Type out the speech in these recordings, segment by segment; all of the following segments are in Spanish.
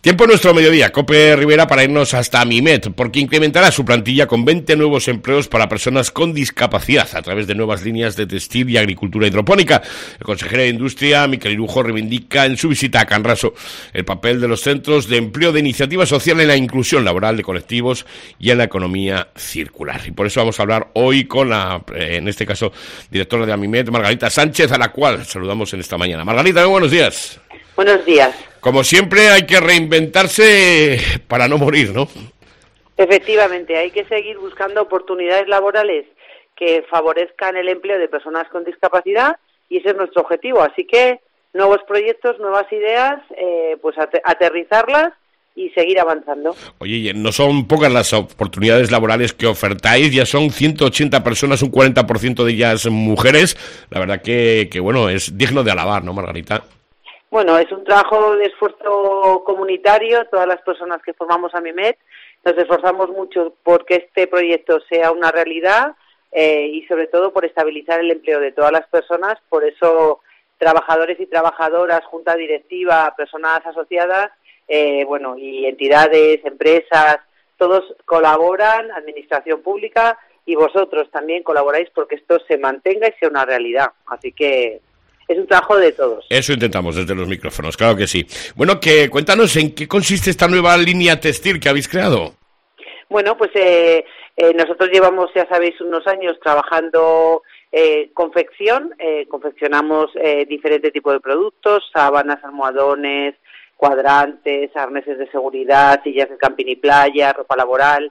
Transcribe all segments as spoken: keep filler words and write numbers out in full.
Tiempo en nuestro mediodía, COPE Rivera, para irnos hasta Mimit, porque incrementará su plantilla con veinte nuevos empleos para personas con discapacidad a través de nuevas líneas de textil y agricultura hidropónica. El consejero de Industria, Miquel Irujo, reivindica en su visita a Canraso el papel de los centros de empleo de iniciativa social en la inclusión laboral de colectivos y en la economía circular. Y por eso vamos a hablar hoy con la, en este caso, directora de Mimit, Margarita Sánchez, a la cual saludamos en esta mañana. Margarita, muy buenos días. Buenos días. Como siempre, hay que reinventarse para no morir, ¿no? Efectivamente, hay que seguir buscando oportunidades laborales que favorezcan el empleo de personas con discapacidad y ese es nuestro objetivo. Así que nuevos proyectos, nuevas ideas, eh, pues at- aterrizarlas y seguir avanzando. Oye, no son pocas las oportunidades laborales que ofertáis, ya son ciento ochenta personas, un cuarenta por ciento de ellas mujeres. La verdad que, que bueno, es digno de alabar, ¿no, Margarita? Bueno, es un trabajo de esfuerzo comunitario, todas las personas que formamos a Mimit nos esforzamos mucho porque este proyecto sea una realidad eh, y sobre todo por estabilizar el empleo de todas las personas, por eso trabajadores y trabajadoras, junta directiva, personas asociadas, eh, bueno, y entidades, empresas, todos colaboran, administración pública y vosotros también colaboráis porque esto se mantenga y sea una realidad, así que es un trabajo de todos. Eso intentamos desde los micrófonos, claro que sí. Bueno, que cuéntanos en qué consiste esta nueva línea textil que habéis creado. Bueno, pues eh, eh, nosotros llevamos, ya sabéis, unos años trabajando eh, confección, eh, confeccionamos eh, diferentes tipos de productos, sábanas, almohadones, cuadrantes, arneses de seguridad, sillas de camping y playa, ropa laboral,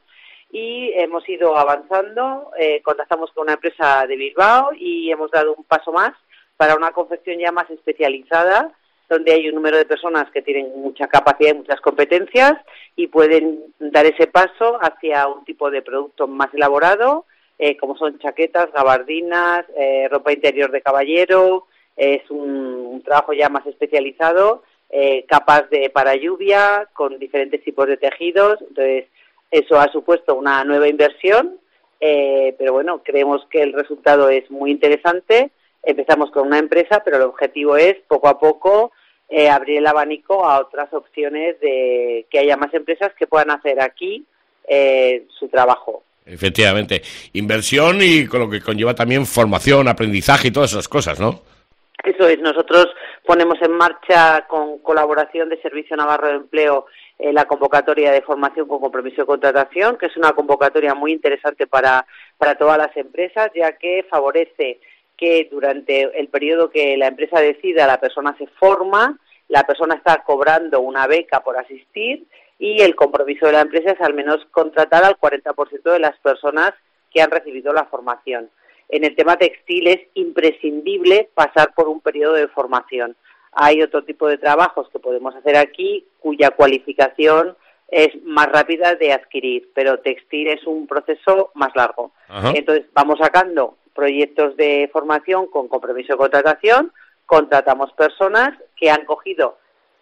y hemos ido avanzando, eh, contactamos con una empresa de Bilbao y hemos dado un paso más para una confección ya más especializada, donde hay un número de personas que tienen mucha capacidad y muchas competencias y pueden dar ese paso hacia un tipo de producto más elaborado, eh, como son chaquetas, gabardinas, eh, ropa interior de caballero, eh, es un, un trabajo ya más especializado, eh, capas de para lluvia, con diferentes tipos de tejidos, entonces eso ha supuesto una nueva inversión, eh, pero bueno, creemos que el resultado es muy interesante. Empezamos con una empresa, pero el objetivo es, poco a poco, eh, abrir el abanico a otras opciones de que haya más empresas que puedan hacer aquí eh, su trabajo. Efectivamente. Inversión y con lo que conlleva también formación, aprendizaje y todas esas cosas, ¿no? Eso es. Nosotros ponemos en marcha, con colaboración de Servicio Navarro de Empleo, eh, la convocatoria de formación con compromiso de contratación, que es una convocatoria muy interesante para, para todas las empresas, ya que favorece que durante el periodo que la empresa decida la persona se forma, la persona está cobrando una beca por asistir y el compromiso de la empresa es al menos contratar al cuarenta por ciento de las personas que han recibido la formación. En el tema textil es imprescindible pasar por un periodo de formación. Hay otro tipo de trabajos que podemos hacer aquí cuya cualificación es más rápida de adquirir, pero textil es un proceso más largo. Ajá. Entonces vamos sacando proyectos de formación con compromiso de contratación, contratamos personas que han cogido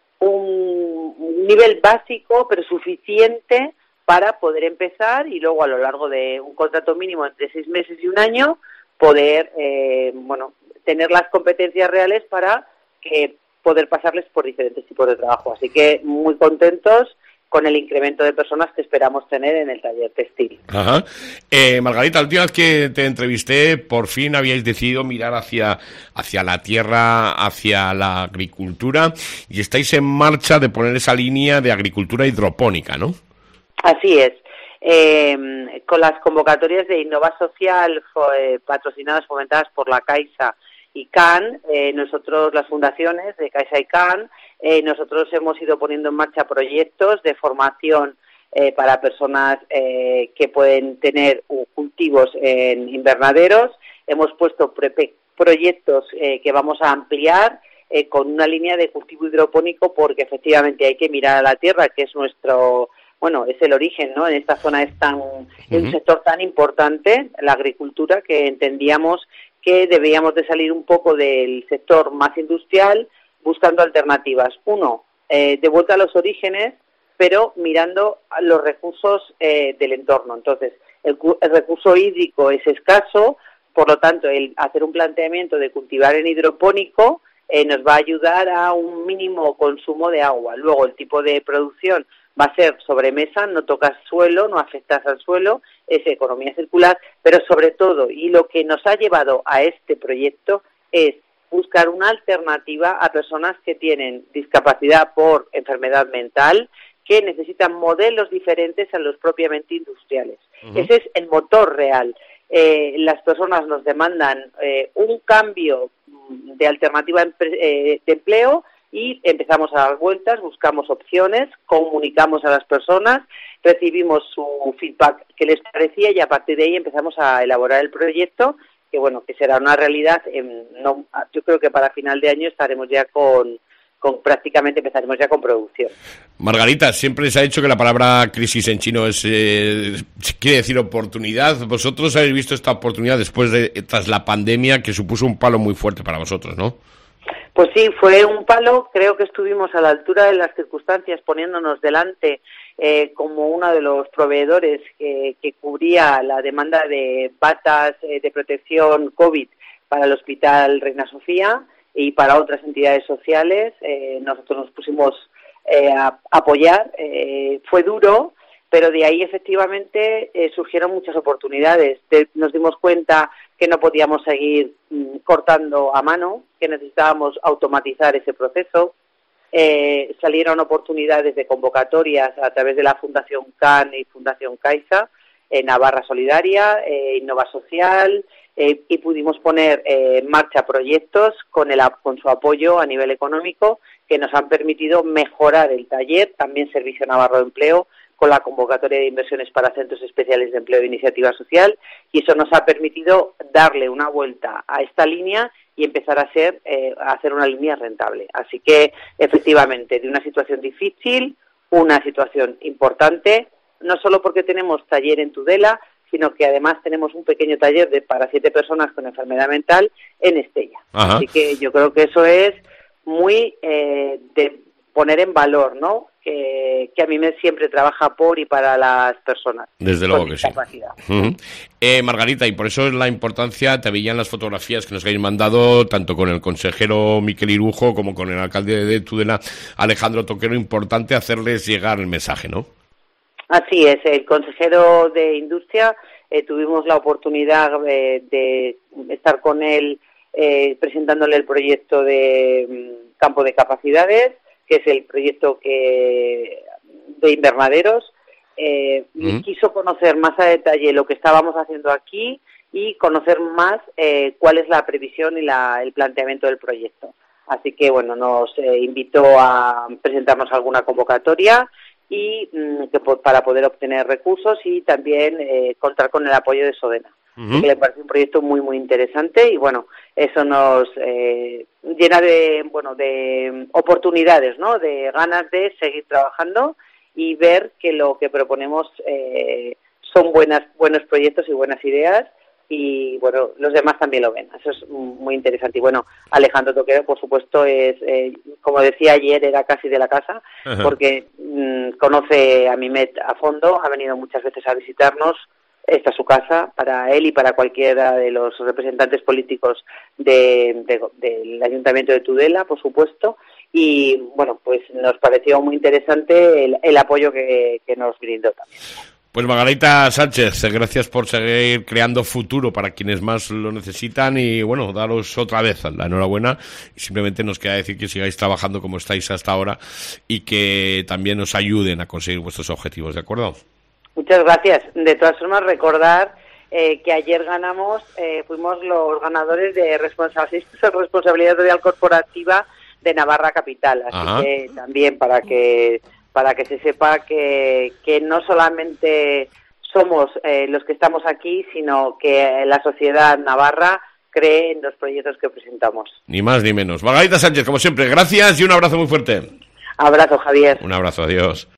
un nivel básico pero suficiente para poder empezar y luego a lo largo de un contrato mínimo entre seis meses y un año poder eh, bueno tener las competencias reales para que poder pasarles por diferentes tipos de trabajo. Así que muy contentos con el incremento de personas que esperamos tener en el taller textil. Ajá. Eh, Margarita, la última vez que te entrevisté, por fin habíais decidido mirar hacia, hacia la tierra, hacia la agricultura, y estáis en marcha de poner esa línea de agricultura hidropónica, ¿no? Así es. Eh, con las convocatorias de Innova Social eh, patrocinadas, fomentadas por la Caixa y C A N, eh, nosotros, las fundaciones de Caixa y C A N, eh, nosotros hemos ido poniendo en marcha proyectos de formación eh, para personas eh, que pueden tener uh, cultivos en invernaderos. Hemos puesto pre- proyectos eh, que vamos a ampliar eh, con una línea de cultivo hidropónico porque efectivamente hay que mirar a la tierra, que es nuestro... Bueno, es el origen, ¿no? En esta zona es tan uh-huh. un sector tan importante, la agricultura, que entendíamos que debíamos de salir un poco del sector más industrial buscando alternativas. Uno, eh, de vuelta a los orígenes, pero mirando a los recursos eh, del entorno. Entonces, el, el recurso hídrico es escaso, por lo tanto, el hacer un planteamiento de cultivar en hidropónico eh, nos va a ayudar a un mínimo consumo de agua. Luego, el tipo de producción va a ser sobre mesa, no tocas suelo, no afectas al suelo, es economía circular, pero sobre todo, y lo que nos ha llevado a este proyecto es buscar una alternativa a personas que tienen discapacidad por enfermedad mental, que necesitan modelos diferentes a los propiamente industriales. Uh-huh. Ese es el motor real. Eh, las personas nos demandan eh, un cambio de alternativa de empleo, y empezamos a dar vueltas, buscamos opciones, comunicamos a las personas, recibimos su feedback que les parecía y a partir de ahí empezamos a elaborar el proyecto, que bueno, que será una realidad. En, no, yo creo que para final de año estaremos ya con, con prácticamente empezaremos ya con producción. Margarita, siempre se ha dicho que la palabra crisis en chino es eh, quiere decir oportunidad. Vosotros habéis visto esta oportunidad después de tras la pandemia, que supuso un palo muy fuerte para vosotros, ¿no? Pues sí, fue un palo. Creo que estuvimos a la altura de las circunstancias, poniéndonos delante eh, como uno de los proveedores que, que cubría la demanda de batas eh, de protección COVID para el Hospital Reina Sofía y para otras entidades sociales. Eh, nosotros nos pusimos eh, a apoyar. Eh, fue duro, pero de ahí efectivamente eh, surgieron muchas oportunidades. De, nos dimos cuenta que no podíamos seguir mm, cortando a mano, que necesitábamos automatizar ese proceso. Eh, salieron oportunidades de convocatorias a través de la Fundación C A N y Fundación Caixa, eh, Navarra Solidaria, eh, Innova Social, eh, y pudimos poner eh, en marcha proyectos con, el, con su apoyo a nivel económico que nos han permitido mejorar el taller, también Servicio Navarro de Empleo, con la convocatoria de inversiones para centros especiales de empleo de iniciativa social, y eso nos ha permitido darle una vuelta a esta línea y empezar a, ser, eh, a hacer una línea rentable. Así que, efectivamente, de una situación difícil, una situación importante, no solo porque tenemos taller en Tudela, sino que además tenemos un pequeño taller de para siete personas con enfermedad mental en Estella. Ajá. Así que yo creo que eso es muy eh, de poner en valor, ¿no?, que, que a mí me siempre trabaja por y para las personas. Desde luego que sí. Uh-huh. Eh, Margarita, y por eso es la importancia, te veían las fotografías que nos habéis mandado, tanto con el consejero Miquel Irujo como con el alcalde de Tudela, Alejandro Toquero, importante hacerles llegar el mensaje, ¿no? Así es, el consejero de Industria, eh, tuvimos la oportunidad eh, de estar con él eh, presentándole el proyecto de um, Campo de Capacidades, que es el proyecto que de invernaderos. Eh, mm. Quiso conocer más a detalle lo que estábamos haciendo aquí y conocer más eh, cuál es la previsión y la, el planteamiento del proyecto. Así que, bueno, nos eh, invitó a presentarnos alguna convocatoria y mm, que para poder obtener recursos y también eh, contar con el apoyo de Sodena. Uh-huh. Que le parece un proyecto muy muy interesante y bueno, eso nos eh, llena de bueno de oportunidades, ¿no?, de ganas de seguir trabajando y ver que lo que proponemos eh, son buenas buenos proyectos y buenas ideas y bueno, los demás también lo ven. Eso es muy interesante. Y bueno, Alejandro Toquero, por supuesto, es eh, como decía ayer, era casi de la casa. Uh-huh. Porque mmm, conoce a Mimet a fondo, ha venido muchas veces a visitarnos. Esta es su casa para él y para cualquiera de los representantes políticos de, de, del Ayuntamiento de Tudela, por supuesto. Y bueno, pues nos pareció muy interesante el, el apoyo que, que nos brindó también. Pues Margarita Sánchez, gracias por seguir creando futuro para quienes más lo necesitan y bueno, daros otra vez la enhorabuena y simplemente nos queda decir que sigáis trabajando como estáis hasta ahora y que también os ayuden a conseguir vuestros objetivos, ¿de acuerdo? Muchas gracias. De todas formas, recordar eh, que ayer ganamos, eh, fuimos los ganadores de responsabilidad, responsabilidad social corporativa de Navarra Capital. Así Ajá. que también para que para que se sepa que, que no solamente somos eh, los que estamos aquí, sino que la sociedad navarra cree en los proyectos que presentamos. Ni más ni menos. Margarita Sánchez, como siempre, gracias y un abrazo muy fuerte. Abrazo, Javier. Un abrazo, adiós.